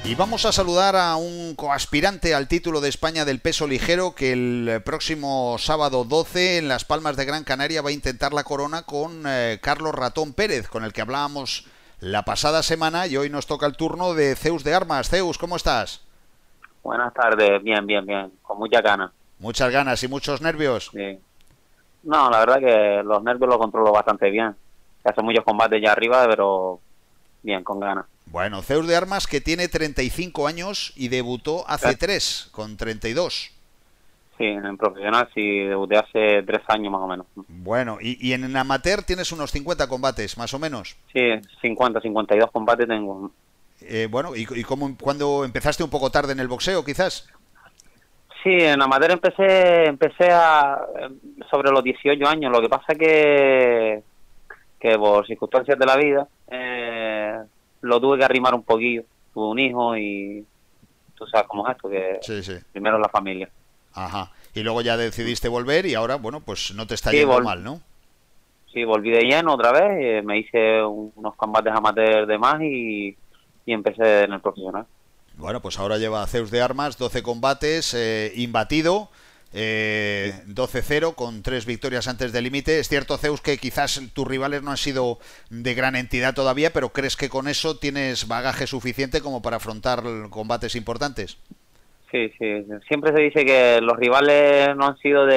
Y vamos a saludar a un coaspirante al título de España del peso ligero que el próximo sábado 12 en Las Palmas de Gran Canaria va a intentar la corona con Carlos Ratón Pérez, con el que hablábamos la pasada semana, y hoy nos toca el turno de Zeus de Armas. Zeus, ¿cómo estás? Buenas tardes, bien, bien, bien, con mucha ganas. Muchas ganas y muchos nervios. Sí. No, la verdad que los nervios los controlo bastante bien. Hace muchos combates ya arriba, pero bien, con ganas. Bueno, Zeus de Armas, que tiene 35 años y debutó hace 3, con 32. Sí, en profesional sí debuté hace 3 años más o menos. Bueno, y en amateur tienes unos 50 combates, más o menos. Sí, 50, 52 combates tengo. Bueno, ¿y cuándo empezaste un poco tarde en el boxeo, quizás? Sí, en amateur empecé sobre los 18 años. Lo que pasa que por circunstancias de la vida lo tuve que arrimar un poquillo. Tuve un hijo y tú sabes cómo es esto, que Sí, sí. primero la familia. Ajá. Y luego ya decidiste volver y ahora, bueno, pues no te está Sí, yendo mal, ¿no? sí, volví de lleno otra vez, me hice unos combates amateur de más y empecé en el profesional. Bueno, pues ahora lleva Zeus de Armas, 12 combates, imbatido, 12-0 con 3 victorias antes del límite. Es cierto, Zeus, que quizás tus rivales no han sido de gran entidad todavía, pero ¿crees que con eso tienes bagaje suficiente como para afrontar combates importantes? Sí, sí, siempre se dice que los rivales no han sido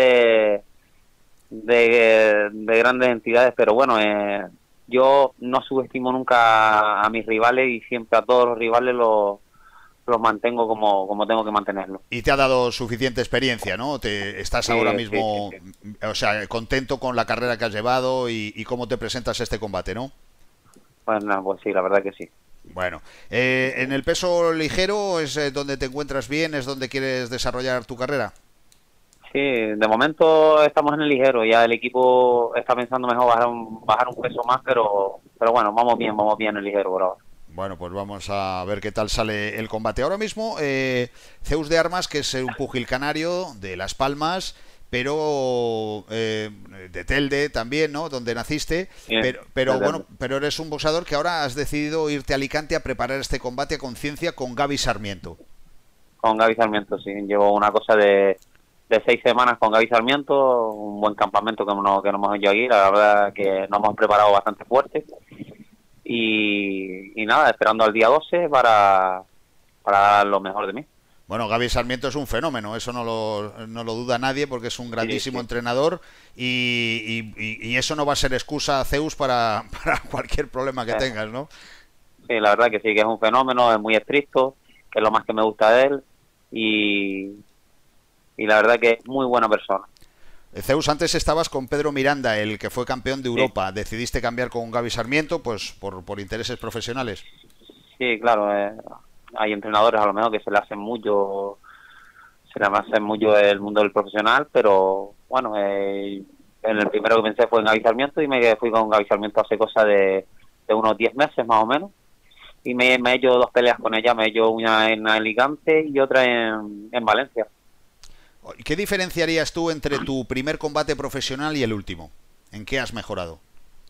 de grandes entidades, pero bueno, yo no subestimo nunca a mis rivales y siempre a todos los rivales los mantengo como tengo que mantenerlos. Y te ha dado suficiente experiencia, ¿no? Te estás Sí, ahora sí, sí, mismo, sí. o sea, contento con la carrera que has llevado y cómo te presentas a este combate, ¿no? Pues, no, pues sí, la verdad que sí. Bueno, en el peso ligero es donde te encuentras bien, es donde quieres desarrollar tu carrera. Sí, de momento estamos en el ligero, ya el equipo está pensando mejor bajar un peso más, pero bueno, vamos bien en el ligero por ahora. Bueno, pues vamos a ver qué tal sale el combate. Ahora mismo, Zeus de Armas, que es un púgil canario de Las Palmas, pero de Telde también, ¿no? Donde naciste. Bien, Pero desde bueno, pero eres un boxeador que ahora has decidido irte a Alicante a preparar este combate a conciencia con Gaby Sarmiento. con Gaby Sarmiento, sí, llevo una cosa de 6 semanas con Gaby Sarmiento, un buen campamento que nos hemos hecho aquí, la verdad que nos hemos preparado bastante fuerte y nada, esperando al día 12 para dar lo mejor de mí. Bueno, Gaby Sarmiento es un fenómeno, eso no lo duda nadie porque es un Sí, grandísimo sí, entrenador y eso no va a ser excusa, Zeus, para cualquier problema que eh, tengas, ¿no? sí, la verdad que sí, que es un fenómeno, es muy estricto, que es lo más que me gusta de él y, y la verdad que es muy buena persona. Zeus, antes estabas con Pedro Miranda, el que fue campeón de Sí, Europa. Decidiste cambiar con Gaby Sarmiento, pues por intereses profesionales. sí, claro, hay entrenadores a lo mejor que se le hace mucho el mundo del profesional, pero bueno, en el primero que pensé fue en Gaby Sarmiento y me fui con Gaby Sarmiento hace cosa de unos 10 meses más o menos y me he hecho 2 peleas con ella, me he hecho una en Alicante y otra en Valencia. ¿Qué diferenciarías tú entre tu primer combate profesional y el último? ¿En qué has mejorado?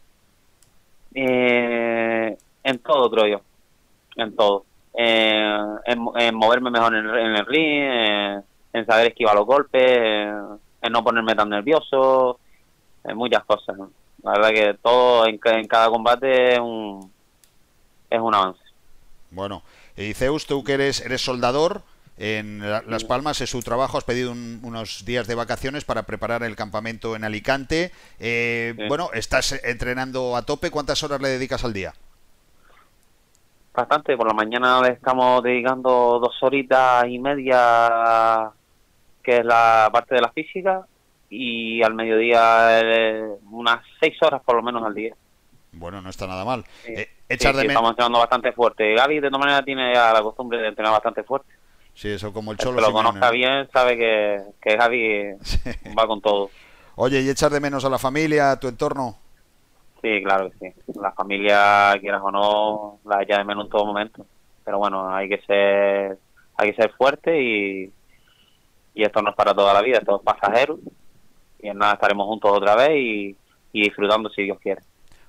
En todo, creo yo, en todo. En moverme mejor en el ring, en saber esquivar los golpes, en no ponerme tan nervioso, en muchas cosas, ¿no? La verdad que todo en cada combate es un avance. Bueno, y Zeus, tú que eres soldador, en Las Sí, Palmas es su trabajo, has pedido unos días de vacaciones para preparar el campamento en Alicante. sí. Bueno, estás entrenando a tope, ¿cuántas horas le dedicas al día? Bastante, por la mañana le estamos dedicando 2 horitas y media, que es la parte de la física, y al mediodía unas 6 horas por lo menos al día. Bueno, no está nada mal. Sí, Echar sí, de sí, menos... estamos entrenando bastante fuerte. Gaby, de todas maneras, tiene ya la costumbre de entrenar bastante fuerte. Sí, eso como el El Cholo que lo Simeone, conozca ¿no? bien sabe que Gaby va con todo. Oye, ¿y echar de menos a la familia, a tu entorno? Sí, claro que sí. La familia, quieras o no, la echa de menos en todo momento. Pero bueno, hay que ser fuerte y esto no es para toda la vida, esto es pasajero. Y en nada estaremos juntos otra vez y disfrutando si Dios quiere.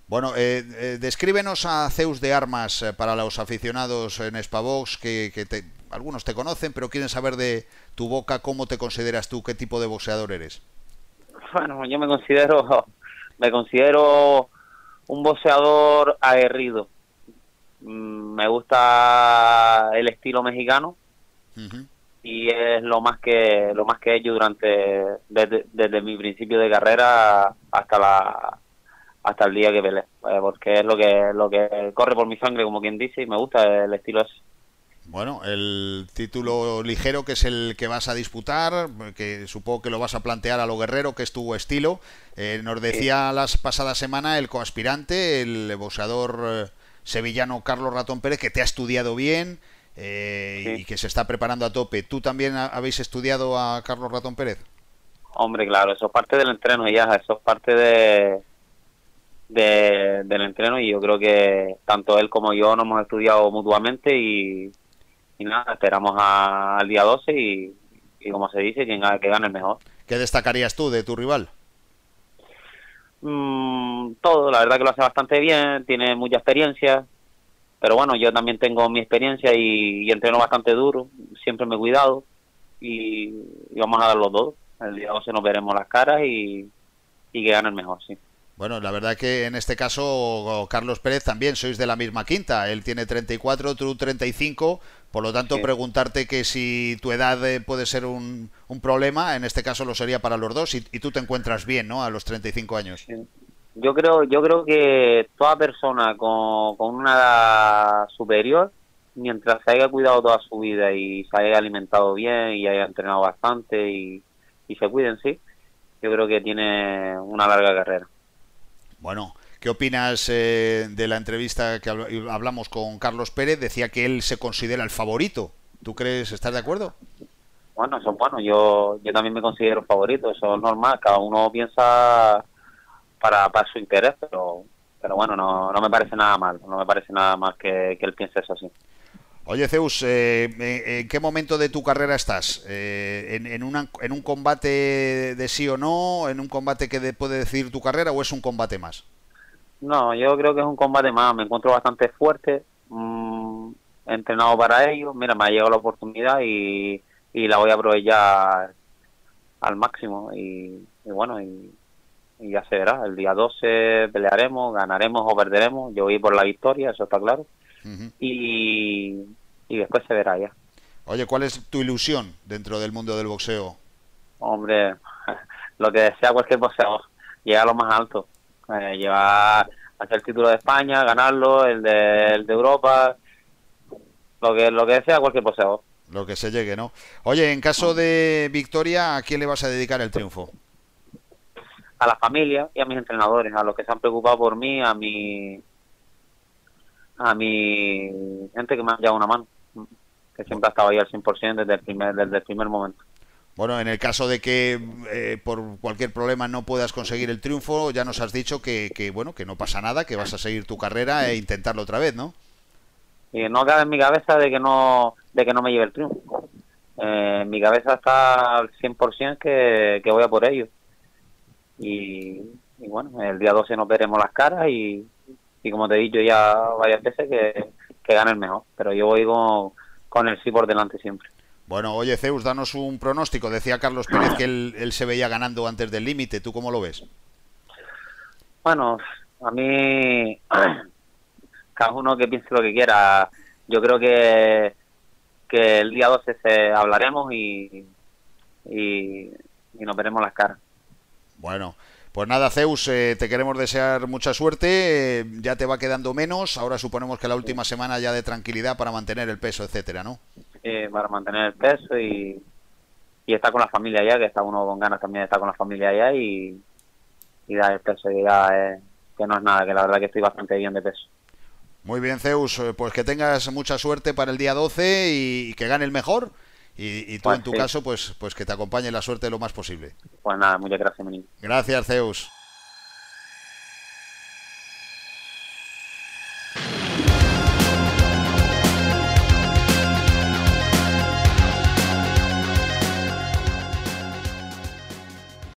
Bueno, descríbenos a Zeus de Armas para los aficionados en Spavox, algunos te conocen, pero quieren saber de tu boca cómo te consideras tú, qué tipo de boxeador eres. Bueno, yo me considero un boxeador aguerrido. Me gusta el estilo mexicano. Uh-huh. Y es lo más que he hecho desde mi principio de carrera hasta el día que peleé, porque es lo que corre por mi sangre, como quien dice, y me gusta el estilo ese. Bueno, el título ligero, que es el que vas a disputar, que supongo que lo vas a plantear a lo guerrero, que es tu estilo. Nos decía la pasada semana el coaspirante, el boxeador sevillano Carlos Ratón Pérez, que te ha estudiado bien y que se está preparando a tope. ¿Tú también habéis estudiado a Carlos Ratón Pérez? Hombre, claro, eso es parte del entreno ya, eso es parte del entreno, y yo creo que tanto él como yo nos hemos estudiado mutuamente y nada, esperamos al día 12 y como se dice, que gane el mejor. ¿Qué destacarías tú de tu rival? Todo, la verdad que lo hace bastante bien, tiene mucha experiencia, pero bueno, yo también tengo mi experiencia y entreno bastante duro, siempre me he cuidado y vamos a dar los dos. El día 12 nos veremos las caras y que gane el mejor, sí. Bueno, la verdad que en este caso, Carlos Pérez, también sois de la misma quinta. Él tiene 34, tú 35. Por lo tanto, sí, preguntarte que si tu edad puede ser un problema, en este caso lo sería para los dos. Y tú te encuentras bien, ¿no? A los 35 años. Sí. Yo creo que toda persona con una edad superior, mientras se haya cuidado toda su vida y se haya alimentado bien y haya entrenado bastante y se cuiden, sí, yo creo que tiene una larga carrera. Bueno, ¿qué opinas de la entrevista que hablamos con Carlos Pérez? Decía que él se considera el favorito. ¿Tú crees, estás de acuerdo? Bueno, eso es bueno. Yo también me considero favorito. Eso es normal. Cada uno piensa para su interés, pero bueno, no me parece nada mal. No me parece nada mal que él piense eso así. Oye, Zeus, ¿en qué momento de tu carrera estás? ¿En un combate de sí o no? ¿En un combate que puede decidir tu carrera o es un combate más? No, yo creo que es un combate más. Me encuentro bastante fuerte, he entrenado para ello. Mira, me ha llegado la oportunidad y la voy a aprovechar al máximo. Y bueno, y ya se verá. El día 12 pelearemos, ganaremos o perderemos. Yo voy por la victoria, eso está claro. Uh-huh. Y después se verá ya. Oye, ¿cuál es tu ilusión dentro del mundo del boxeo? Hombre, lo que desea cualquier boxeador, llegar a lo más alto, llevar hacia el título de España, ganarlo, el de Europa, lo que desea cualquier boxeador. Lo que se llegue, ¿no? Oye, en caso de victoria, ¿a quién le vas a dedicar el triunfo? A la familia y a mis entrenadores, a los que se han preocupado por mí, a mi gente que me ha echado una mano, que siempre ha estado ahí al 100% desde el primer momento. Bueno, en el caso de que por cualquier problema no puedas conseguir el triunfo, ya nos has dicho que bueno, que no pasa nada, que vas a seguir tu carrera e intentarlo otra vez, ¿no? Y no cabe en mi cabeza de que no me lleve el triunfo. En mi cabeza está al 100% que voy a por ello. Y bueno, el día 12 nos veremos las caras y como te he dicho ya varias veces, que gane el mejor. Pero yo voy con el sí por delante siempre. Bueno, oye, Zeus, danos un pronóstico. Decía Carlos Pérez que él se veía ganando antes del límite. ¿Tú cómo lo ves? Bueno, a mí, cada uno que piense lo que quiera. Yo creo que el día 12 hablaremos y nos veremos las caras. Bueno, pues nada, Zeus, te queremos desear mucha suerte. Ya te va quedando menos. Ahora suponemos que la última semana ya de tranquilidad para mantener el peso, etcétera, ¿no? Para mantener el peso y estar con la familia allá, que está uno con ganas también de estar con la familia allá y dar el peso, que no es nada, que la verdad que estoy bastante bien de peso. Muy bien, Zeus, pues que tengas mucha suerte para el día 12 y que gane el mejor. Y tú, pues en tu caso, pues que te acompañe la suerte lo más posible. Pues nada, muchas gracias, mi niño. Gracias, Zeus.